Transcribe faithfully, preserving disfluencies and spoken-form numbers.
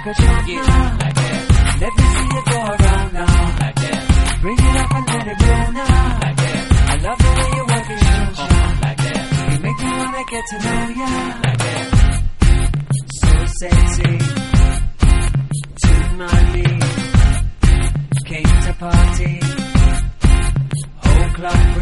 a jump Yeah, now. like that, Let me see you go around now. like that, Bring it up and let it go now. like that, I love the way you work it, show, show. uh, like that, You make me wanna get to know ya. like that. So sexy, to my knee. Came to party, whole club